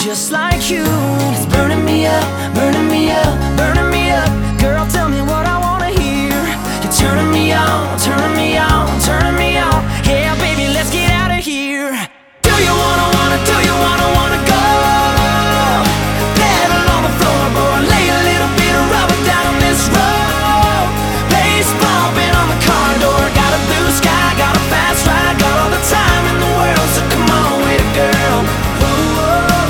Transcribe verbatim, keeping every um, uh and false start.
just like you. It's burning me up, burning me up, burning me up. Girl, tell me what I wanna hear. You're turning me on, turning